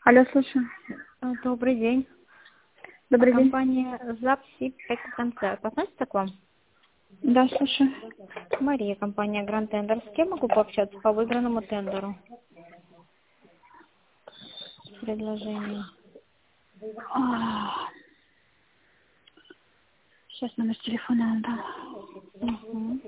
Алло, слушаю. Добрый день. Добрый день. Компания ЗАП-СИП-Концерт относится к вам? Да, слушаю. Мария, компания Grand Tender. С кем могу пообщаться по выигранному тендеру? Предложение. Сейчас номер телефона надо. Угу.